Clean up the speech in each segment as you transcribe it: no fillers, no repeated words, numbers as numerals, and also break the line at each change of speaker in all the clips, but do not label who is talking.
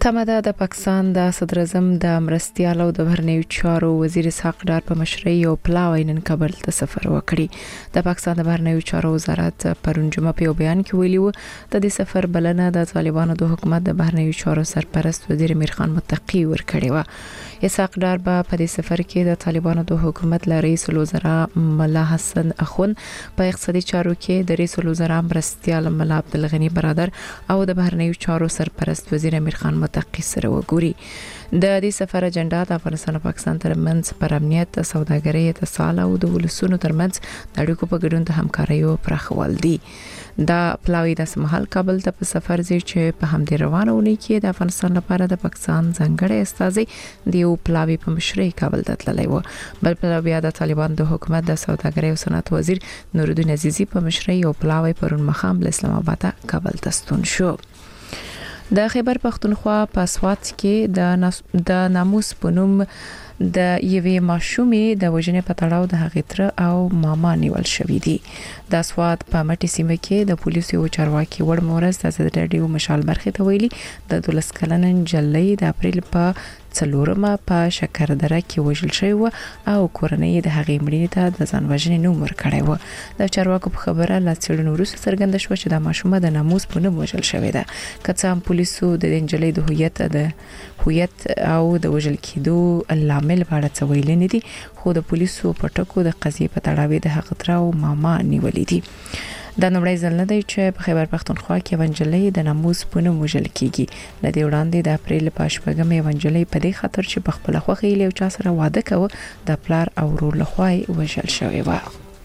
تمه ده د پاکستان د صدر اعظم د مرستیال او د بهرنیو چارو وزیر اسحاق ډار په مشرۍ یو پلاوی نن کابل ته سفر وکړي. د پاکستان د بهرنیو چارو وزارت پرون جمعه په بیان کې ویلي و د دې سفر بلنه د طالبانو د حکومت د بهرنیو چارو سرپرست وزیر امیر خان متقی ورکړی و. اسحاق ډار په دې سفر کې د طالبانو د حکومت له رئیس الوزرا ملا حسن اخون په اقتصادي چارو کې د رئیس الوزرا مرستیال ملا عبدالغنی برادر او د بهرنیو چارو سرپرست وزیر امیر خان متقی سره وګوري. د دې سفر اجنډا د افغانستان او پاکستان ترمنځ پر امنیت، سوداګرۍ، اتصال او د ولسونو ترمنځ د اړیکو په ګډون د همکاریو پراخول دي. دا پلاوی د سمحال کابل ته په سفر ځي چې په همدې روانونه کې د افغانستان لپاره د پاکستان ځانګړی استازي د یو پلاوی په مشرۍ کابل ته تللی و. بل پلاوی د طالبان د حکومت د سوداګرۍ او صنعت وزیر نورالدین عزیزی په مشرۍ یو پلاوی پرون مخام له اسلام آباد کابل ته ستون شو. د خیبر پختونخوا په سوات کې د ناموس په نوم د یوې ماشومې د وژنې په تړاو د هغې تر او ماما نیول شوې دي. د سوات په مټي سیمه کې د پولیسو چارواکي وړ مورز د زړډیو مشال برخه ته ویلي د 12 کلن جلۍ د اپریل په 4مه په شکردره کې وژل شوی او کورنۍ د هغې مړینې ته د ځان وژنې نوم ورکړی و. د چارواکو په خبره لا څېړنو وروسته څرګنده شوه چې د ماشومه د ناموس په نوم وژل شوې ده. که څه هم پولیسو د جلۍ د هویت او د وژل کېدو لامل په اړه څه ویلي نه دي، خو د پولیسو په ټکو د قضیې په تړاو د هغه تر او ماما نیولې دي. دا نومړی ځل نه دی چې په خیبر پختونخوا کې ونجلۍ د ناموس په نوم وژل کیږي. لدې وړاندې د اپریل په 8مه ونجلۍ په دې خاطر چې په خپل خوخي له چا سره واده کوي د پلار او ورور لخوا وژل شوی و.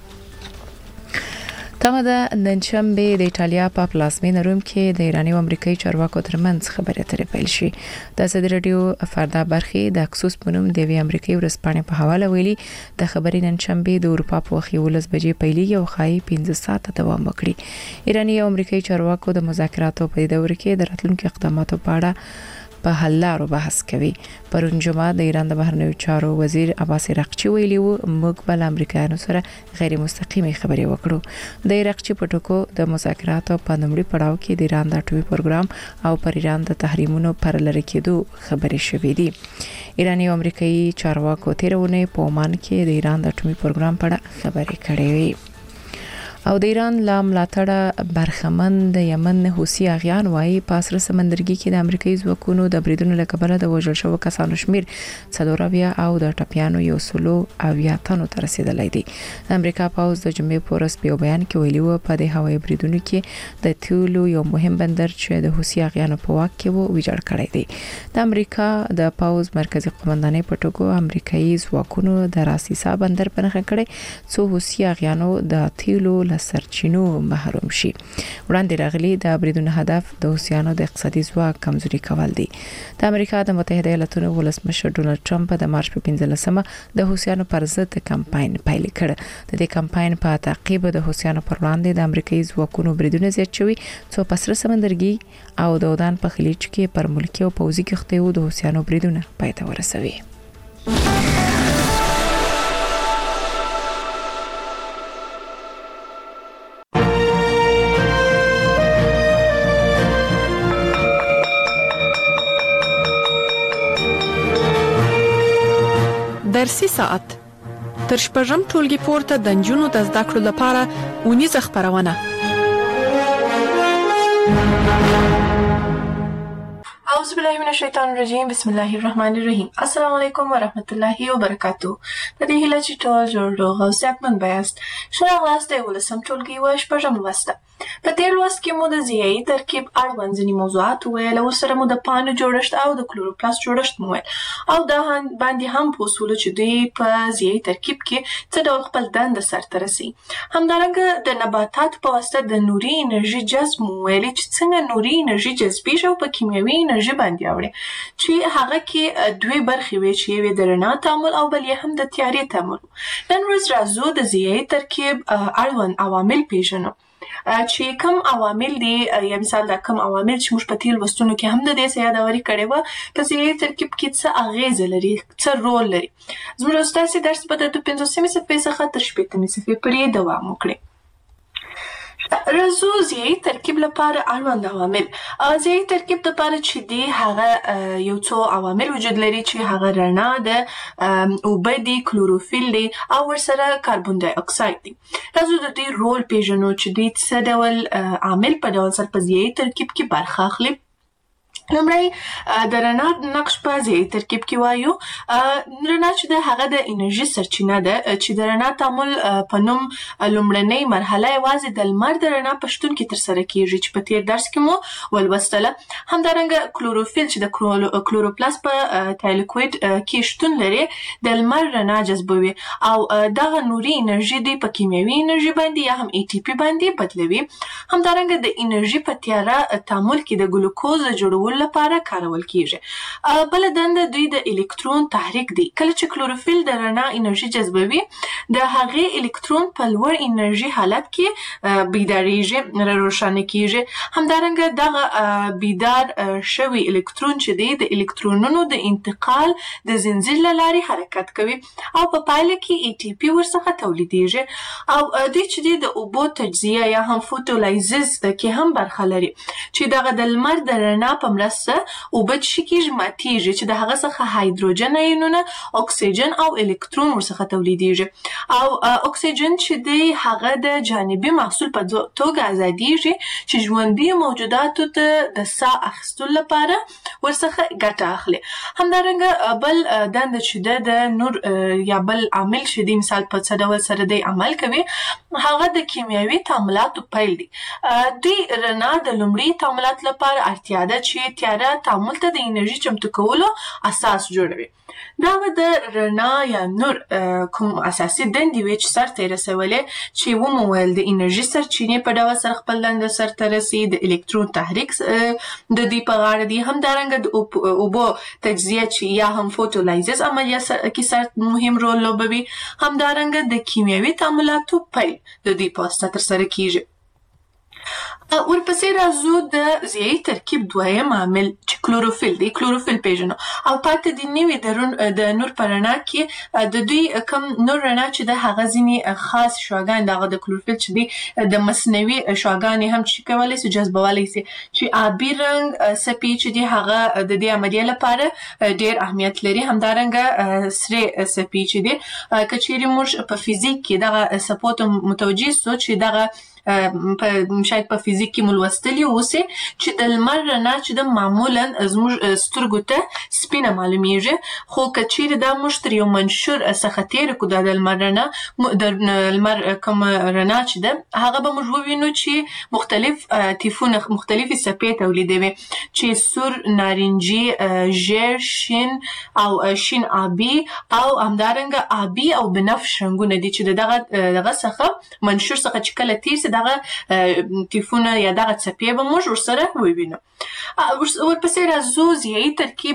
تمه ده نن شنبه د ایټالیا په پلازمینه روم کې د ایراني او امریکایي چارواکو ترمنځ خبرې اترې پیل شي. د ازادي رادیو فردا برخه د اکسوس په نوم د امریکایي ورځپاڼې په حواله ویلي د خبرې نن شنبه د اروپا په وخت 11 بجې پیلېږي او خای 15 ساعته دوام وکړي. ایراني او امریکایي چارواکو د مذاکراتو په دور کې د راتلونکو اقداماتو په اړه په حل لارو بحث کوي. پرون جمعه د ایران د بهرنیو چارو وزیر عباس عراقچي ویلي و موږ بل امریکایانو سره غیر مستقیمه خبرې وکړو. د عراقچي په ټکو د مذاکراتو په لومړي پړاو کې د ایران د اټومي پروګرام او پر ایران د تحریمونو پر لری کېدو خبرې شوې دي. ایراني او امریکایي چارواکو تیرونه په عمان کې د ایران د اټومي پروګرام په اړه خبرې کړې وي. او د ایران لا ملاتړه برخمن د یمن حوثي اغیان وایي په سره سمندرګي کې د امریکایي ځواکونو د بریدونو له کبله د وژل شوو کسانو شمیر 400 او د ټپيانو 170 تنو ته رسیدلی دی. امریکا پاوز د جمعې په ورځ په بیان کې ویلي و په د هوایي بریدونو کې د تیولو یو مهم بندر چې د حوثي اغیانو په واک کې وو ویجاړ کړی دی. د امریکا د پاوز مرکزی قومندانۍ په ټکو امریکایي ځواکونو د راسیسا بندر په نښه کړی څو حوثي اغیانو د تیولو سرچینو محروم شي. وړاندې راغلي د بریدونو هدف د حوثیانو د اقتصادي ځواک کمزوري کول دي. د امریکا د متحده ایالاتونو ولسمشر ډونالد ټرمپ د مارچ په 15مه د حوثیانو پر ضد کمپاین پیل کړ. د دې کمپاین په تعقیب د حوثیانو پر وړاندې د امریکایي ځواکونو بریدونه زیات شوي څو په سره سمندرګي او د اودان په خلیج کې پر ملکي او پوځي کښتیو د حوثیانو بریدونه پای ته ورسوي.
درسي ساعت تر شپږم ټولګي پورته د نجونو د زده کړو لپاره اونیزه خپرونه.
اعوذ بالله من الشیطان الرجیم، بسم الله الرحمن الرحیم. السلام علیکم ورحمت الله وبرکاتو. د دې هیله چې ټول جوړ روغ او صحتمند بیاست. ښه راغلاست د 11م ټولګي و شپږم لوست. په دې لوست کې مو د ضیایي ترکیب اړوند ځینې موضوعات وویل، ورسره مو د پاڼو جوړښت او د کلوروپلاست جوړښت مو ویل او دا باندې هم پوه شولو چې دوی په ضیایي ترکیب کې څه ډول خپل دنده سرته رسوي. همدارنګه د نباتاتو په واسطه د نوري انرژي جذب مو ویلې چې څنګه نوري انرژي جذبیږي او په کیمیاوي انرژي باندې اوړي چې هغه کې دوی برخې وي چې یوې د رڼا تعامل او بل یې هم د تیارې تعامل. نن ورځ راځو د ضیایي ترکیب اړوند عوامل پیژنو چې کوم عوامل دي، یا مثال دا کوم عوامل چې موږ په تیر لوستونو کې هم د دې څه یادوري کړې وه په ضیایي ترکیب کې څه اغیزه لري، څه رول لري. زموږ ستاسې درس به د 15مې صفحې څخه تر 18مې صفحې پورې دوام وکړي. راځو ضیايي ترکیب لپاره اړوند عوامل. ضیايي ترکیب لپاره چې دی هغه یو څو عوامل وجود لري چې هغه رڼا ده، اوبه دي، کلوروفیل دی او ورسره کاربن دای اکساید دی. راځو د دې رول پیژنو چې دی څه ډول عامل په ډول سره په ضیايي ترکیب کې برخه اخلي. لومړی د رڼا نقش په ضیايي ترکیب کې وایو. رڼا چې ده هغه د انرژي سرچینه ده چې د رڼا تعامل په نوم لومړنۍ مرحله یوازې د لمر د رڼا په شتون کې ترسره کیږي چې په تیر درس کې مو ولوستله. همدارنګه کلوروفیل چې د کلوروپلاست په تایلکوید کې شتون لري د لمر رڼا جذبوي او دغه نوري انرژي دی په کیمیاوي انرژي باندې یا هم ATP باندې بدلوي. همدارنګه د انرژي په تیاره تعامل کې د ګلوکوز جوړولو لپاره کارول کیږي. بل دنده دوی د الکترون تحریک دی. کله چې کلوروفیل د رڼا انرژي جذبوي د هغې الکترون په لوړ انرژي حالت کې بیداریږي، روښانه کیږي. همدارنګه دغه بیدار شوی الکترون چې دی د الکترونونو د انتقال د زنجیر له لارې حرکت کوي او په پایله کې ATP ورڅخه تولیدیږي او دوی چې دی د اوبو تجزیه یا هم فوټولایزز کې هم برخه لري چې دغه د لمر د رڼا په مرسته اوبه چې کیږي ماتیږي چې د هغه څخه هایدروجن ایونونه، اکسیجن او الکترون ورڅخه تولیدیږي او اکسیجن چې دی هغه د جانبي محصول په توګه ازادیږي چې ژوندي موجوداتو ته د ساه اخیستلو لپاره ورڅخه ګټه اخلي. همدارنګه بل دنده چې د نور یا بل عامل چې دی مثال په څه ډول سره دی عمل کوي هغه د کیمیاوي تعاملاتو پیل دی. دوی رڼا د لومړي تعاملات لپاره اړتیا ده چې تیاره تعامل ته د انرژي چمتو کولو اساس جوړوي. دا به د رڼا یا نور کوم اساسي دندې وي چې سرته یې رسولې چې ومو ویل د انرژي سرچینې په ډول سره خپل دنده سرته رسي، د الکترون تحریک د دوی په غاړه دی. همدارنګه د اوبو تجزیه چې یا هم فوټولایزز عملیه کې سر مهم رول لوبوي. همدارنګه د کیمیاوي تعاملاتو پیل د دوی په واسطه ترسره کیږي. ورپسې راځو د ضیايي ترکیب دویم عامل چې کلوروفیل دی. کلوروفیل پیژنو او پاتې د نوي د نور په رڼا کې د دوی کم نور رڼا چې د هغه ځینې خاص شعاګان دغه د کلوروفیل چې دی د مصنوعي شعاګانې هم چې کولی سي جذبولی سي چې آبي رنګ څپې چې دی هغه د دې عملیې لپاره ډیر اهمیت لري. همدارنګه سرې څپې چې دی که چیرې موږ په فزیک کې دغه څپو ته متوجه سو چې دغه شاید په فزیک کې مو لوستلي اوسئ چې د لمر رڼا چې د معمولا زموږ سترګو ته سپینه معلومیږي، خو که چیرې دا موږ تر یو منشور څخه تېره کړو دا د لمر رڼا د لمر کوم رڼا چې ده هغه به موږ ووینو چې مختلف تیفونه مختلفې څپې تولیدوي چې سور، نارنجي، ژیړ، شین او شین آبي او همدارنګه آبي او بنفش رنګونه دي چې دغه څخه منشور څخه چې کله تېر سي دغه تیفونه یا دغه څپې به موږ ورسره ووینو. ورپسې راځو ضیايي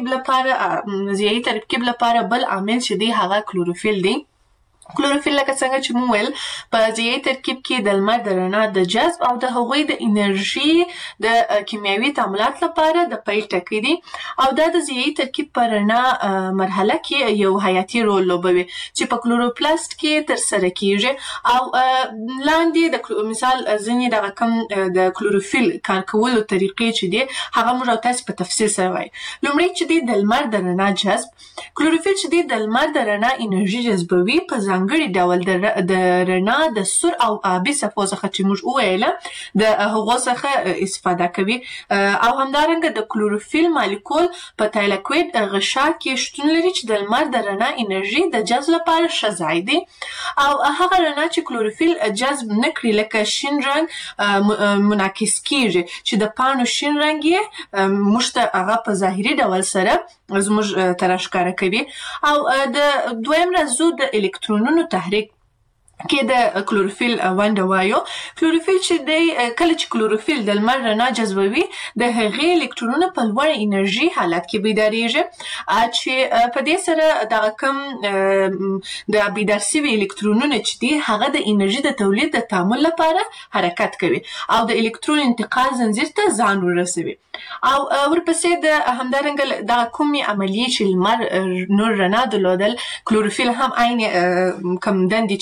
ترکیب لپاره بل عامل چې دی هغه کلوروفیل دی. کلوروفیل لکه څنګه چې مو ویل په ضیايي ترکیب کې د لمر د رڼا د جذب او د هغوی د انرژي د کیمیاوي تعاملات لپاره د پیل ټکی دی او دا د ضیايي ترکیب په رڼا مرحله کې یو حیاتي رول لوبوي چې په کلوروپلاست کې ترسره کیږي او لاندې د مثال ځینې دغه کم د کلوروفیل کار کولو طریقې چې دی هغه موږ تاسو په تفصیل سره وایو. لومړی چې دی د لمر د رڼا جذب. کلوروفیل چې دی د لمر د رڼا انرژي جذبوي په ځانګړي ډول د رڼا د سور او آبي څپو څخه چې موږ وویله د هغو څخه استفاده کوي او همدارنګه د کلوروفیل مالیکول په تایلکوید غشا کې شتون لري چې د لمر د رڼا انرژي د جذب لپاره ښه ځای دی او هغه رڼا چې کلوروفیل جذب نه کړي لکه شین رنګ منعکس کیږي چې د پاڼو شین رنګ یې موږ ته هغه په ظاهري ډول سره زموږ ته راښکاره کوي. او د دویم راځو د الکترونونو تحریک کې د کلوروفیل ونډه وایو. کلوروفیل چې دی کله چې کلوروفیل د لمر رڼا جذبوي د هغې الکترونونه په لوړ انرژي حالت کې بیداریږي چې په دې سره دغه کم د بیدار شوي الکترونونه چې دي هغه د انرژي د تولید د تعامل لپاره حرکت کوي او د الکترون انتقال زنجیر ته ځان ورسوي او ورپسې د همدارنګه دغه کومې عملیې چې لمر نور رڼا درلودل کلوروفیل هم عین کم دندې چې دي سرته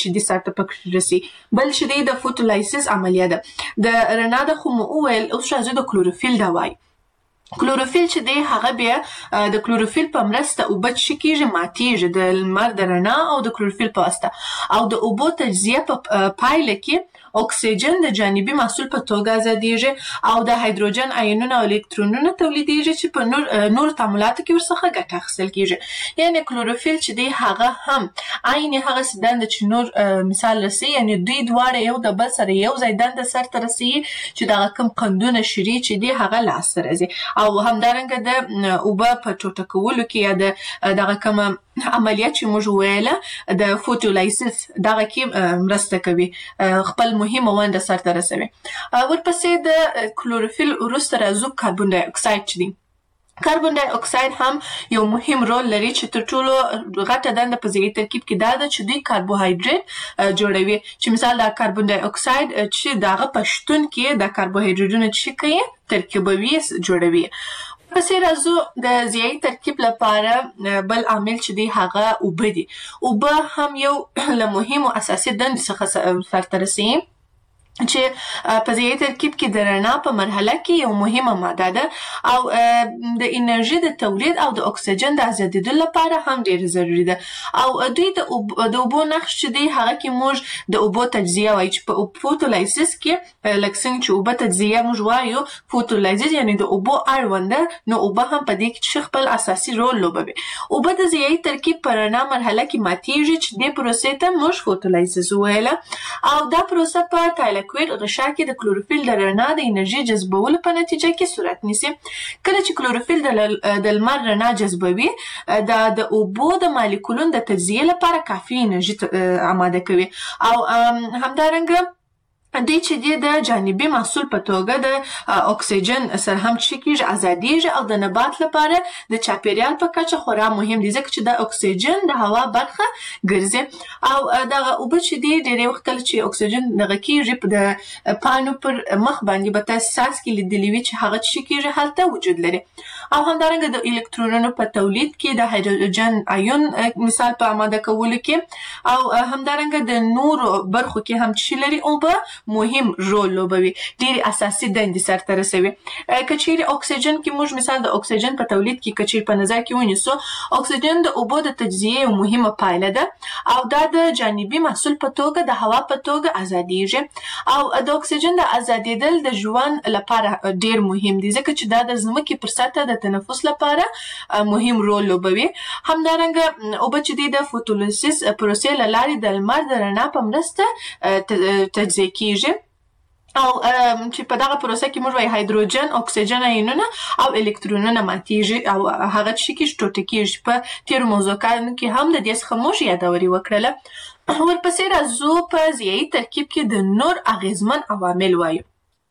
ته پکې رسي. بل چې د فوټولایسیس عملیه ده د رڼا د خو مو وویل اوس راځو د کلوروفیل دا وایي. کلوروفیل چې دی هغه بیا د کلوروفیل په مرسته اوبه څه کیږي ماتیږي د لمر د رڼا او د کلوروفیل په واسطه او د اوبو تجزیه په پایله کې اکسیجن د جانبي محصول په توګه ازادیږي او د هایدروجن آیونونه او الکترونونه تولیدیږي چې په نور تعاملاتو کې ورڅخه ګټه اخیستل کیږي. یعنی کلوروفیل چې دی هغه هم عین هغه دنده چې نور مثال رسي، یعنی دوی دواړه یو د بل سره یو ځای دنده سرته رسي چې دغه کوم قندونه شری چې دی هغه لاسته راځي او همدارنګه د اوبه په ټوټه کولو کې یا دغه کومه عملیات چې موږ ویله د فوټولایسیس دغه کې مرسته کوي، خپل مهمه ونډه سرته رسوي. ورپسې د کلوروفیل وروسته راځو کاربن ډای اکساید چې دی. کاربن ډای اکساید هم یو مهم رول لري چې تر ټولو غټه دنده په ضیعي ترکیب کې دا ده چې دوی کاربوهایډریټ جوړوي، چې مثال د کاربن ډای اکساید چې دغه په شتون کې د کاربوهایډریټونو چې کوي ترکیبوي جوړوي. پسې راځو د ضیعي ترکیب لپاره بل عامل چې دی هغه اوبه دي. اوبه هم یو له مهمو اساسي دندې څخه سرته رسي چې په ضیعي ترکیب کې د رڼا په مرحله کې یو مهمه ماده ده او د انرژي د تولید او د اکسیجن د ازادېدو لپاره هم ډېر ضروري ده او دوی د اوبو نقش چې دی هغه کې موږ د اوبو تجزیه وایي چې په فوټولایسیس کې لکه څنګه چې اوبه تجزیه موږ وایو فوټولایسیس یعنی د اوبو اړونده نو اوبه هم په دې کې خپل اساسي رول لوبوي. اوبه د ضیعي ترکیب په رڼا مرحله کې ماتیږي چې دې پروسې ته موږ فوټولایسیس ویله او دا پروسه په کویر غشا کې د کلوروفیل د رڼا د انرژي جذبولو په نتیجه کې صورت نیسي. کله چې کلوروفیل د لمر رڼا جذبوي د اوبو د مالیکولونو د تجزیه لپاره کافي انرژي آماده کوي او همدارنګه دوی چې دی د جانبي محصول په توګه د اکسیجن سره هم چې کیږي ازادیږي او د نبات لپاره د چاپیریال په کچه خورا مهم دي ځکه چې د اکسیجن د هوا برخه ګرځي او دغه اوبه چې دی ډېری وخت کله چې اکسیجن دغه کیږي د پاڼو پر مخ باندې به تاسو ساس کې لیدلی وي چې هغه چې کیږي هلته وجود لري او همدارنګه د الکترونونو په تولید کې د هایدروجن آیون مثال په آماده کولو کې او همدارنګه د نورو برخو کې هم چې لري اوبه مهم رول لوبوي، ډېری اساسي دندې سرته رسوي. که چیرې اکسیجن کې موږ مثال د اکسیجن په تولید کې که چیرې په نظر کې ونیسو اکسیجن د اوبو د تجزیې یو مهمه پایله ده او دا د جانبي محصول په توګه د هوا په توګه ازادیږي او د اکسیجن د ازادېدل د ژوند لپاره ډېر مهم دي ځکه چې دا د ځمکې پر سطحه د تنفس لپاره مهم رول لوبوي. همدارنګه اوبه چې دی د فوټولایسیس پروسې له لارې د لمر د رڼا په مرسته تجزیه کیږي او چې په دغه پروسه کې موږ وایي هایدروجن، اکسیجن آیونونه او الکترونونه ماتیږي او هغه چې کیږي ټوټه کیږي. په تیرو موضوعاتو کې هم د دې څخه موږ یادوري وکړله. ورپسې راځو په ضیعي ترکیب کې د نور اغیزمن عوامل وایو.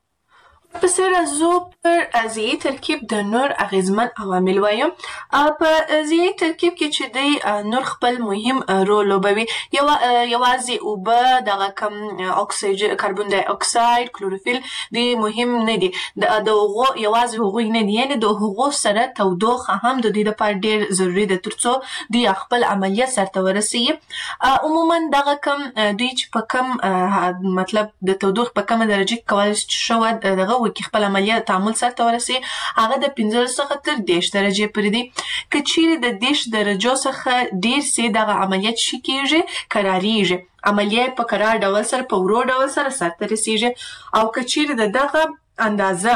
پسې راځو پر ضیعي ترکیب د نور اغیزمن عوامل وایو. په ضیعي ترکیب کې چې دی نور خپل مهم رول لوبوي. یوازې اوبه دغه کم اکسیجن، کاربن ډای اکساید، کلوروفیل دی مهم نه دي، د هغو یوازې هغوی نه دي، یعنې د هغو سره تودوخه هم د دوی لپاره ډېر ضروري ده ترڅو دوی خپل عملیات سرته ورسوي. عموما دغه کم دوی چې په کم مطلب د تودوخې په کمه درجه کې کولی شي شو دغه وکړي خپل عملیات تعامل سرته ورسوي هغه د 15 څخه تر 10 درجې پورې دي. که چیرې د 10 درجو څخه ډېر سي دغه عملیات چې کیږي قراریږي، عملیات په قرار ډول سره په ورو ډول سره سرته رسیږي او که چیرې د دغه اندازه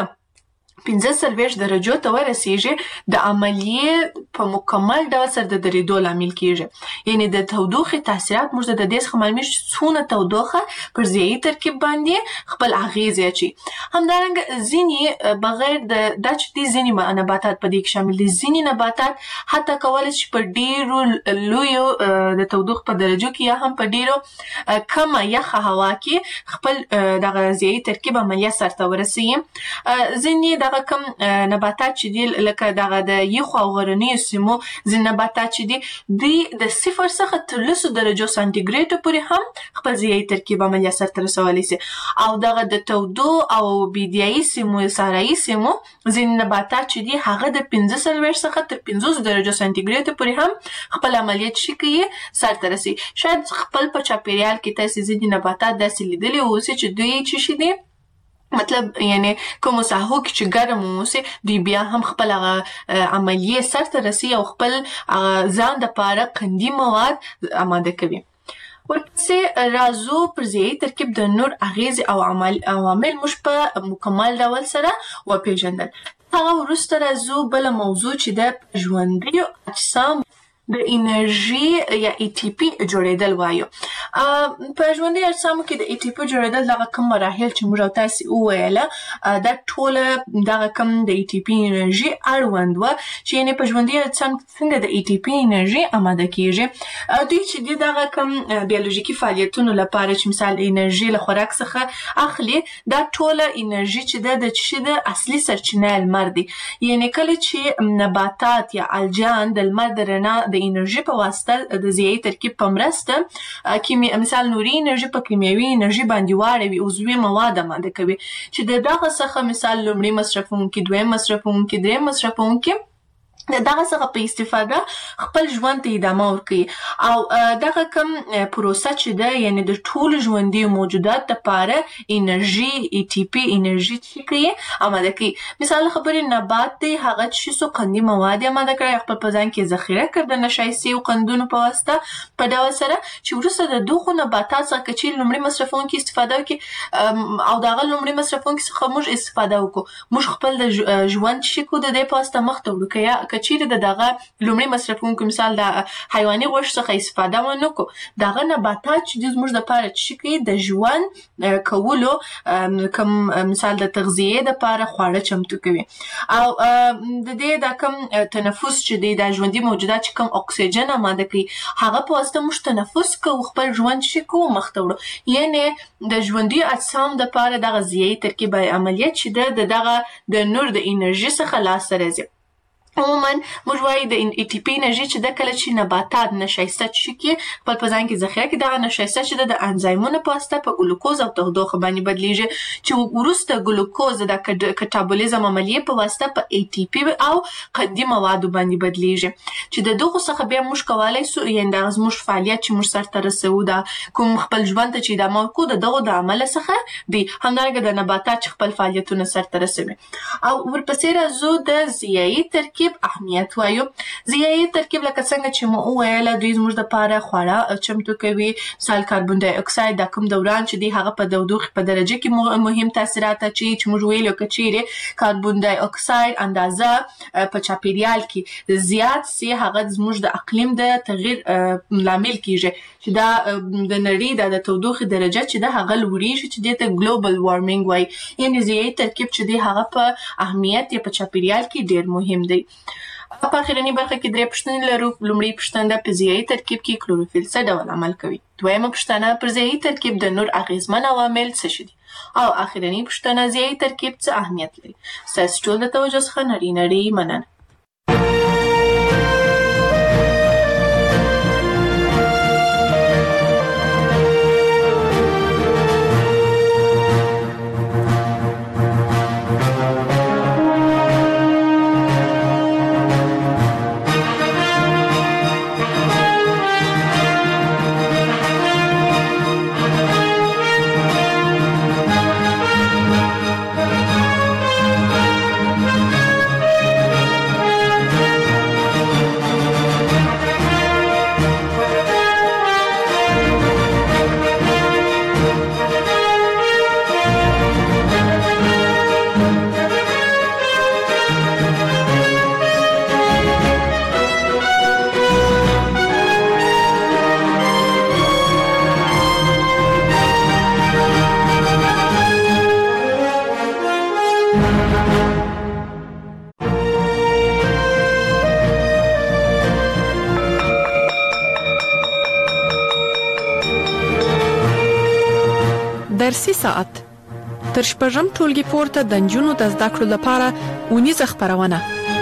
15 درجو ته ورسیږي د عملیې په مکمل ډول سره د درېدو لامل کیږي. یعنی د تودوخې تاثیرات موږ د دې څخه معلومیږي څونه تودوخه پر ضیعي ترکیب باندې خپل اغیز اچوي. همدارنګه ځینې بغیر دا چې دي ځینې نباتات په دې کې شامل دي، ځینې نباتات حتی کولی شي په ډېرو لویو د تودوخې په درجو کې یا هم په ډېرو کمه یخه هوا کې خپل دغه ضیعي ترکیب عملیات سرته ورسوي. ځینې دغه کم نباتات چې دي لکه دغه د یخو او غرنیو سیمو ځینې نباتات چې دي دوی د 0 څخه تر 10 درجو سانتیګریډ پورې هم خپل ځیږي ترکیب عملیه سرته رسولی سي او دغه د تودو او بیدیایي سیمو صحرایي سیمو ځینې نباتات چې دي هغه د 45 څخه تر 50 درجو سانتیګریډ پورې هم خپل عملیات شي کوي سرته رسي. شاید خپل په چاپیریال کې تاسو ځینې نباتات داسې لیدلي اوسي چې دوی چې شي دي مطلب یعنی کوم ساحو کې چې ګرم اوسي دوی بیا هم خپل عملیه سرته رسي او خپل ځان د پاره قندي مواد آماده کوي. ورپسې راځو پر ځیږي ترکیب د نور اغیز او عوامل موږ په مکمل ډول سره وپېژندل. هغه وروسته راځو بل موضوع چې د ژوندیو اجسام د انرژي یا ATP جوړېدل وایو. په ژوندي اجسامو کې د ATP جوړېدل دغه کوم مراحل چې موږ تاسو وویله دا ټوله دغه کوم د ATP انرژي اړوند و چې یعنی په ژوندي اجسام څنګه د ATP انرژي آماده کیږي. دوی چې دغه کوم بیولوژیکي فعالیتونو لپاره چې مثال انرژي له خوراک څخه اخلي دا ټوله انرژي چې د اصلي سرچینه لمر دی. یعنی کله چې نباتات یا الجان د لمر د رڼا د انرژي په واسطه د ځیږي ترکیب په مرسته مثال نوري انرژي په کیمیاوي انرژي باندې واړوي او عضوي مواد آماده کوي چې دغه څخه مثال لومړی مصرفونکي دویم مصرفونکي دریم مصرفونکي دغه څخه په استفاده خپل ژوند ته ادامه ورکوي او دغه کوم پروسه چې ده یعنی د ټول ژوندي موجودات لپاره انرژي ATP انرژي چې کوي آماده کوي. مثال خبرې نبات دی هغه چې څو قندي مواد آماده کړي خپل په ځان کې ذخیره کړ د نشایستي او قندونو په واسطه په ډول سره چې وروسته د دغو نباتات څخه چې لومړی مصرفونکي استفاده وکړي او دغه لومړی مصرفونکي څخه موږ استفاده وکړو موږ خپل د ژوند چې کو د دې په واسطه مخ ته وړو چیرې دغه لومړی مصرفونکو مثال د حیواني غوښې څخه استفاده ونه کو دغه نباتات چې زموږ لپاره چې کوي د ژوند کولو کوم مثال د تغذیه لپاره خواړه چمتو کوي او د دې د کوم تنفس چې د ژوندي موجودات چې کوم اکسیجن آماده کوي هغه په واسطه موږ تنفس کوو خپل ژوند چې کوو مخ ته وړو. یعنی د ژوندي اجسام لپاره دغه ځیږي ترکیب عملیات چې دغه د نور د انرژي څخه لاسته راځي. عموما موږ وایو د ATP انرژي چې د کله چې نباتات نشایسته چې کې خپل په ځان کې ذخیره کې دغه نشایسته چې د انزایمونو په واسطه په ګلوکوز او تودوخه باندې بدلیږي چې وروسته ګلوکوز د کټابولیزم عملیه په واسطه په ATP او قندي موادو باندې بدلیږي چې د دغه څخه بیا موږ کولای سو یعنی د زموږ فعالیت چې موږ سرته رسو دا کوم خپل ژوند ته چې د موکو دغه د عمل څخه دی همدارنګه د نباتات خپل فعالیتونه سرته رسوي. او ورپسې راځو د ځیږي ترکیب اهمیت وایو. ځیږي ترکیب لکه څنګه چې مو وویل دوی زموږ لپاره خواړه چمتو کوي مثال کاربن ډای اکساید د کوم دوران چې دی هغه په تودوخه په درجه کې مهم تاثیرات چې موږ ویلو کچېره کاربن ډای اکساید اندازه په چاپیریال کې زیات سي هغه زموږ د اقلیم د تغییر لامل کیږي چې دا د نړۍ د تودوخه درجه چې د هغه لوړیږي چې د ګلوبل وارمینګ وای. یعنی ځیږي ترکیب چې دی هغه په اهمیت په چاپیریال کې ډیر مهم دی. په اخرنی برخه کې درې پوښتنې لرو. لومړی پوښتنه په ځیږي ترکیب کې کلوروفیل څه ډول عمل کوي. دویمه پوښتنه پر ځیږي ترکیب د نور اغیزمن عوامل څه دي او اخرنی پوښتنه ځیږي ترکیب څه اهمیت لري. تاسو ټول د توجه څخه نړۍ مننه.
درسي ساعت تر شپږم ټولګي پورته د نجونو د زده کړو لپاره اونیزه خپرونه.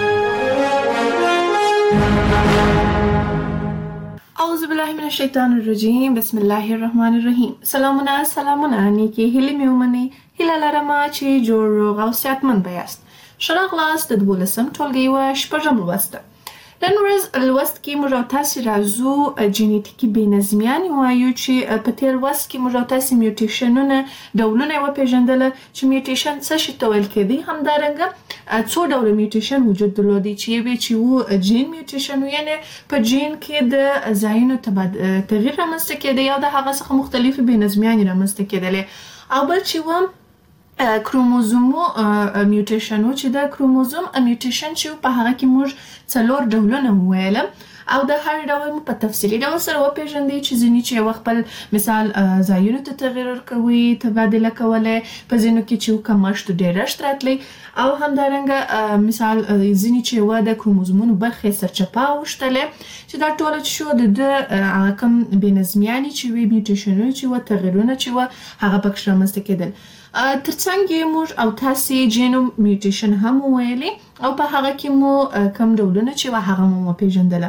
اعوذ بالله من الشیطان الرجیم. بسم الله الرحمن الرحیم. سلامونه نیکی هیله میومنی هیله لرمه چې جوړ روغ او صحتمند بیاست. ښه راغلاست د 12م ټولګي و شپږم لوست ته. نن ورځ لوست کې موږ او تاسې راځو جینیټیکي بېنظمیانې وایو چې په تېر لوست کې موږ او تاسې میوټیشنونه ډولونه یې وپېژندله چې میوټیشن څه شي ته ویل کېدی. همدارنګه څو ډوله میوټیشن وجود درلودی چې یو چې و جین میوټیشن و، یعنې په جین کې د ځایونو تغییر رامنځته کېدی او د هغه څخه مختلفې بېنظمیانې رامنځته کېدلې. او بل چې و کروموزومو میوټیشن و چې د کروموزوم میوټیشن چې په هغه کې موږ 4 ډولونه وویل او د هر ډول مو په تفصیلي ډول سره وپېژندئ چې ځینې چې یو خپل مثال ځایونو ته تغییر ورکوي، تبادله کولی، په ځینو کې چې کمښت ډېرښت راتلی، او همدارنګه مثال ځینې چې یوه د کروموزومونو برخې سرچپه اوښتلی چې دا ټوله چې شو د کوم بېنظمیانې چې وي، میوټیشنونه چې وه، تغییرونه چې وه، هغه پکښې رامنځته کېدل. ترڅنګ یې موږ او تاسې جینوم میوټیشن هم وویلې او په هغه کې مو کم ډولونه چې وه هغه مو وپېژندله.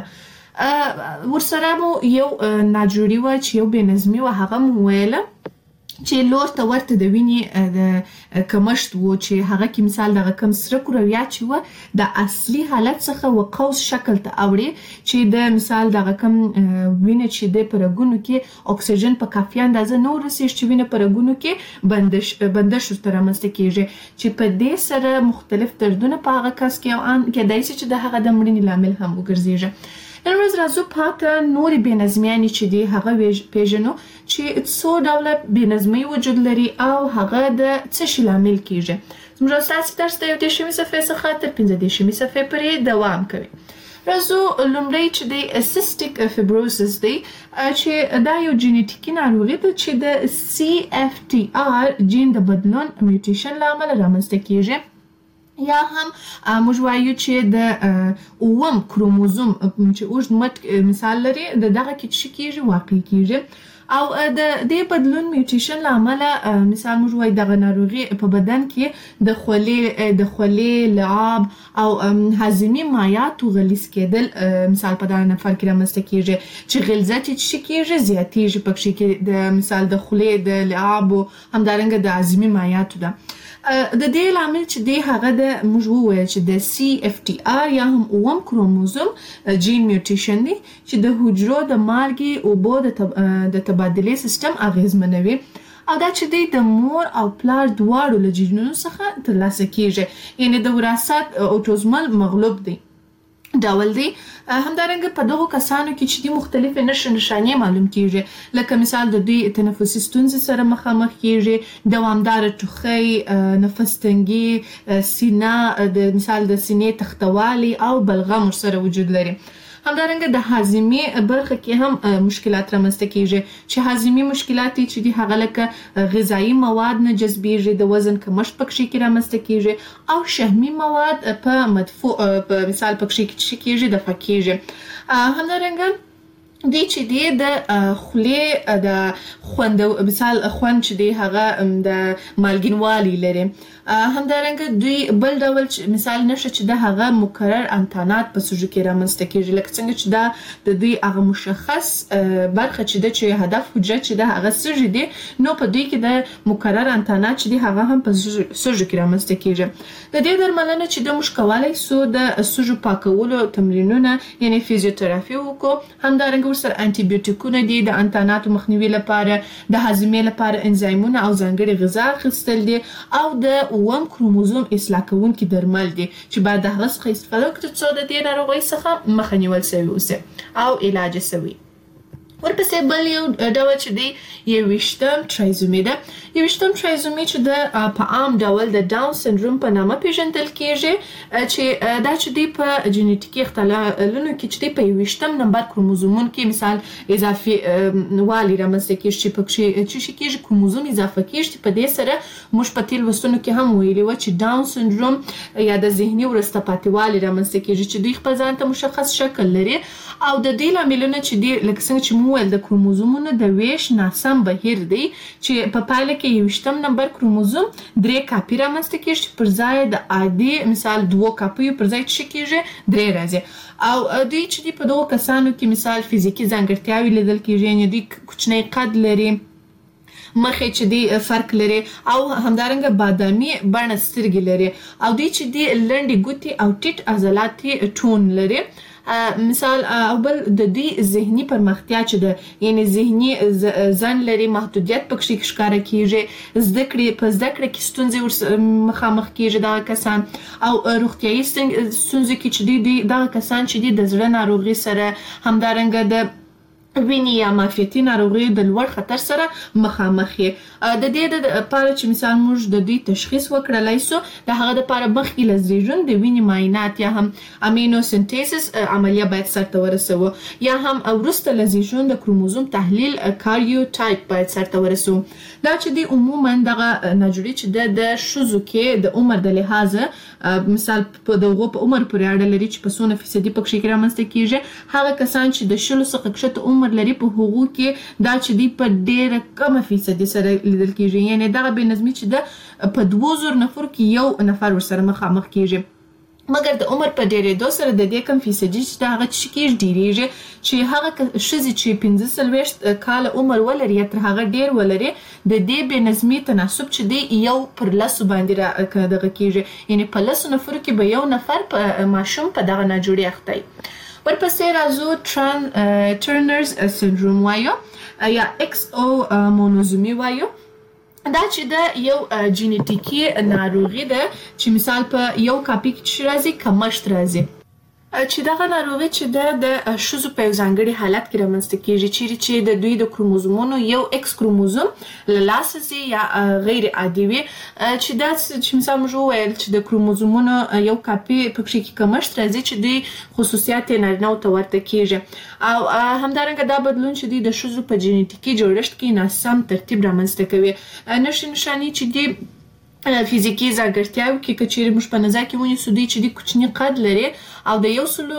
ورسره مو یو ناجوړي وه چې یو بېنظمي وه، هغه مو وویله چې لور ته ورته د وینې د کمښت و چې هغه کې مثال دغه کم سره کرویات چې وه د اصلي حالت څخه و قوس شکل ته اوړي چې د مثال دغه کم وینه چې د په رګونو کې اکسیجن په کافي اندازه نه ورسېږي چې وینه په رګونو کې بندش ورته رامنځته کېږي چې په دې سره مختلف دردونه په هغه کس کې او ان کېدای شي چې د هغه د مړینې لامل هم وګرځېږي. نن ورځ راځو پاته نورې بېنظمیانې چې دي هغه پېژنو چې څو ډوله بېنظمۍ وجود لري او هغه د څه شي لامل کېږي. زموږ ستاسې درس د 21 صفحې څخه تر 15 صفحې پورې دوام کوي. راځو لومړی چې دی سیسټیک فیبروسس دی چې دا یو جینیټیکي ناروغي ده چې د CFTR جین د بدلون میوټیشن له امله رامنځته کېږي، یا هم موږ وایو چې د اووم کروموزوم چې اوږد مټ مثال لري د دغه کې څه کېږي واقع کېږي. او د دې بدلون میوټیشن له امله مثال موږ وایو دغه ناروغي په بدن کې د خولې، لعاب او هاضمي مایعاتو غلیظ کېدل مثال په دغه نفر کې رامنځته کېږي چې غلظت یې څه کېږي زیاتېږي پکښې کې د مثال د خولې، د لعابو، همدارنګه د هاضمي مایعاتو ده. د دې لامل چې دی هغه د موږ وویل چې د CFTR یا هم اووم کروموزوم جین میوټیشن دی چې د حجرو د مالګې اوبو د تبادلې سیستم اغېزمنوي او دا چې دی د مور او پلار دواړو له جینونو څخه ترلاسه کېږي، یعنې د وراثت اوټوزمل مغلوب دی ډول دی. همدارنګه په دغو کسانو کې چې دي مختلفې نښانې معلوم کېږي، لکه مثال د دوی تنفسي ستونزې سره مخامخ کېږي، دوامداره ټوخی، نفس تنګي، سینه د مثال د سینې تختوالی او بلغم ورسره وجود لري. همدارنګه د هاضمې برخه کې هم مشکلات رامنځته کېږي چې هاضمي مشکلات چې دي هغه لکه غذایي مواد نه جذبېږي، د وزن کمښت پکښې کې رامنځته کېږي او شحمي مواد په مثال پکښې کې څه کېږي دفع کېږي. همدارنګه دوی چې دی د خولې د خوند مثال خوند چې دی هغه د مالګینوالي لري. همدارنګه دوی بل ډول مثال نښه چې د هغه مکرر انتانات په سږو کې رامنځته کېږي، لکه څنګه چې دا د دوی هغه مشخص برخه چې ده چې هدف حجره چې ده هغه سږي دي، نو په دوی کې د مکرر انتانات چې دي هغه هم په سږو کې رامنځته کېږي. د دې درملنه چې ده موږ کولی سو د سږو پاکولو تمرینونه یعنې فیزیوتراپي وکړو. همدارنګه ورسره انټي بیوټیکونه دي د انتاناتو مخنیوي لپاره، د هاضمې لپاره انزایمونه او ځانګړې غذا اخیستل دي او د اووم کروموزوم اصلاح کوونکي درمل دي چې باید د هغه څخه استفاده وکړو تر څو د دې ناروغۍ څخه مخه نیول سوي اوسي او علاج یې سوي. ورپسې بل یو ډول چې دی 21م ټرایزومي ده. 21م ټرایزومي چې د په عام ډول د ډاون سندروم په نامه پیژندل کېږي چې دا چې دی په جینیټیکي اختلالونو کې چې دی په 21م نمبر کروموزومون کې مثال اضافي والی رامنځته کېږي چې پکښې څه کېږي کروموزوم اضافه کېږي چې په دې سره موږ په تېر لوستونو کې هم ویلي وه چې ډاون سندروم یا د ذهني وروسته پاتې والي رامنځته کېږي چې دوی خپل ځان ته مشخص شکل لري او د دې لاملونه چې دی لکه څنګه چې مو ویل د کروموزومونو د ویش ناسم بهیر دی چې په پایله کې 20 نمبر کروموزوم 3 کاپي رامنځته کېږي پر ځای د عادي مثال 2 کاپیو پر ځای چې کېږي 3 راځي او دوی چې دی په دغو کسانو کې مثال فزیکي ځانګړتیاوې لیدل کېږي یعنې دوی کوچنی قد لري مخې چې دی فرق لري او همدارنګه بادامي بڼه سترګې لري او دوی چې دی لنډې ګوتې او ټیټ عضلاتي ټون لري مثال او بل د دې ذهني پرمختیا چې ده یعنی ذهني ځان لري محدودیت پکې ښکاره کیږي زده کړې کې ستونزې مخامخ کیږي دا کسان او روغتیايي ستونزې کې چې دی دا کسان چې دی د زړه ناروغي سره همدارنګه د وینې یا معافیتي ناروغي د لوړ خطر سره مخامخ یې د دې د لپاره چې مثال موږ د دې تشخیص وکړلای سو د هغه لپاره مخکې له زیږون د وینې معاینات یا هم امینو سنتیسس عملیه باید سرته ورسوو یا هم وروسته له زیږون د کروموزوم تحلیل کاریوټایپ باید سرته ورسوو دا چې دی عموما دغه ناجوړي چې د ښځو کې د عمر د لحاظه مثال په دغه په عمر پورې اړه لري چې په څونه فیصدي پکې رامنځته کیږي هغه کسان چې د 20 څخه کښته عمر لري په هغو کې دا چې دی په ډیره کمه فیصدي سره لیدل کیږي یعنی دغه بې نظمي چې ده په 2000 نفر کې یو نفر ورسره مخامخ کیږي مګر د عمر په ډیرېدو سره د دې کم فیصدي چې د هغه چې کېږي ډیریږي چې هغه ښځې چې 45 کاله عمر ولري یا تر هغه ډیر ولري د دې بې نظمي تناسب چې دی یو پر 10 باندې دغه کېږي یعنی په 10 نفرو کې به یو نفر په ماشوم په دغه ناجوړي اخته وي ورپسې راځو ټرنرز سندروم وایو یا ایکس او مونوزومي وایو دا چې د یو جینیټیکي ناروغي ده چې مثال په یو کاپي کې راځي کمښت راځي چې دغه ناروغي چې د ښځو په یو ځانګړي حالت کې رامنځته کېږي چیرې چې د دوی د کروموزومونو یو ایکس کروموزوم له لاسه ځي یا غیر عادي وي چې دا چې مثال موږ وویل چې د کروموزومونو یو کاپي پکې کې کمښت راځي چې دوی خصوصیات یې نارینه‌وو ته ورته کېږي او همدارنګه دا بدلون چې دوی د ښځو په جینیټیکي جوړښت کې ناسم ترتیب رامنځته کوي نښې نښانې چې دی فزیکی ځانګړتیاوې کې کچېرې موږ په نظر کې ونیسو دوی چې د کوچني قد لري او د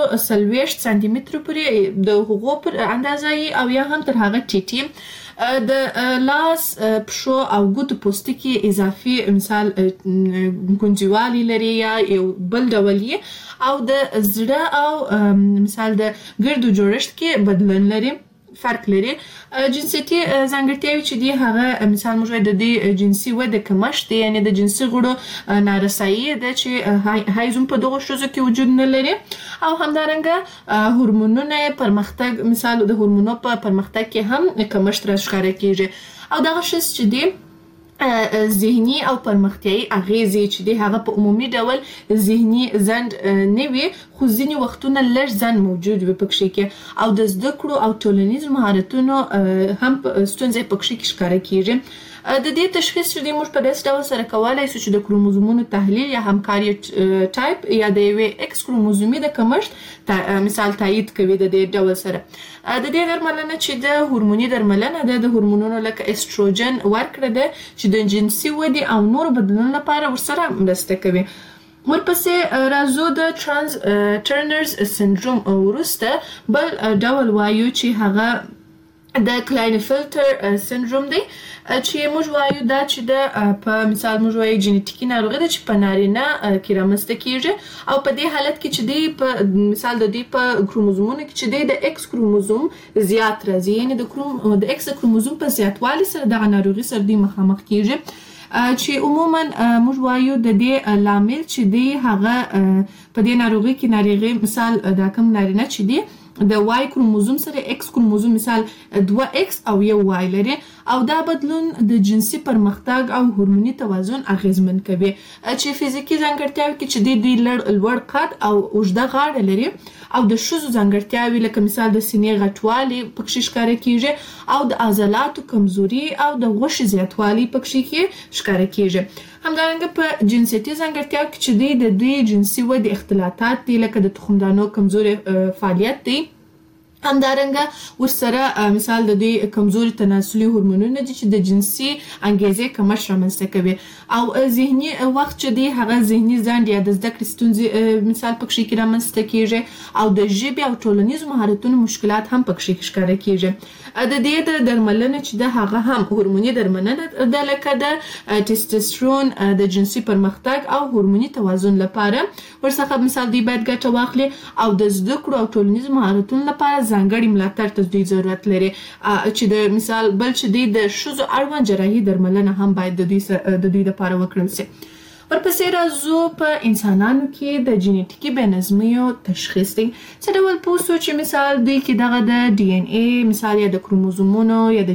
140 سانتي مترو پورې د هغو پر اندازه او یا هم تر هغه ټیټي د لاس پښو او ګوتو پوستکي اضافي مثال ګونځیوالي لري یا یو بل ډول او د زړه او مثال د ګردو جوړښت کې بدلون لري فرق لري جنسيتي ځانګړتیاوې چې دی هغه مثال موږ د دې جنسي وده کمښت یعنی د جنسي غړو نارسایي ده چې هایزم په دغه ښځو کې وجود نه لري او همدارنګه هورمونونه پرمختګ مثال د هورمونو په پرمختګ کې هم کمښت راښکاره کیږي او دغه شخص چې دی ذهني او پرمختیايي اغیزې چې دی هغه په عمومي ډول ذهني ځنډ نه وي خو ځینې وختونه لږ ځنډ موجود وي پکې کې او د زده کړو او ټولنیز مهارتونو هم ستونزې پکې کې ښکاره کیږي د دې تشخیص چې موږ په داسې ډول سره کولای شو چې د کروموزومونو تحلیل یا همکاري ټایپ یا د یوې ایکس کروموزومي د کمښت مثال تایید کوي د دې ډول سره د دې درملنه چې د هورموني درملنه ده د هورمونونو لکه استروجن ورکړه ده چې د جنسي ودې او نور بدلون لپاره ورسره مرسته کوي ورپسې راځو د ټرنرز سندروم وروسته بل ډول وایو چې هغه د کلاینفلټر سندروم دی چې موږ وایو دا چې د په مثال موږ وایو جینیټیکي ناروغي ده چې په نارینه کې رامنځته کیږي او په دې حالت کې چې دی په مثال د دې په کروموزومونو کې چې دی د ایکس کروموزوم زیات راځي یعنی د ایکس کروموزوم په زیاتوالي سره دغه ناروغي سره دی مخامخ کیږي چې عموما موږ وایو د دې لامل چې دی هغه په دې ناروغي کې ناروغي مثال دا کوم نارینه چې دی د واي کروموزوم سره ایکس کروموزوم مثال 2x او یو واي لري او دا بدلون د جنسي پرمختګ او هورموني توازن اغیزمن کوي چې فزیکی ځانګړتیاوې کې چې د لوړ قد او اوږده غاړه لري او د ښځو ځانګړتیاوې لکه مثال د سینې غټوالی پکې ښکاره کیږي او د عضلاتو کمزوري او د غوښې زیاتوالی پکې کې ښکاره کیږي همدارنګه په جنسيتي ځانګړتیاوو کې چې د دوی جنسي ودې اختلالات دي لکه د تخمدانو کمزوري فعالیت دی همدارنګه ورسره مثال د دې کمزوري تناسلي هورمونونه دي چې د جنسي انګیزې کمښت رامنځته کوي او ذهني وخت چې دی هغه ذهني ځنډ یا د زده کړې ستونزې مثال پکې کې رامنځته کیږي او د ژبې او ټولنیزو مهارتونو مشکلات هم پکې ښکاره کیږي د دې د درملنه چې د هغه هم هورموني درملنه د لکه د ټیسټوسترون د جنسي پرمختګ او هورموني توازن لپاره ورڅخه مثال دی باید ګټه واخلي او د زده کړو او ټولنیزو مهارتونو لپاره ځانګړي ملاتړ ته دوی ضرورت لري چې د مثال بل چې دی د ښځو اړوند جراحي درملنه هم باید د دوی لپاره وکړل شي. ورپسې راځو په انسانانو کې د جینیټیکي بېنظمیو تشخیص دی. څه ډول پوه سو چې مثال دوی کې دغه د ډي ان اے مثال یا د کروموزومونو یا د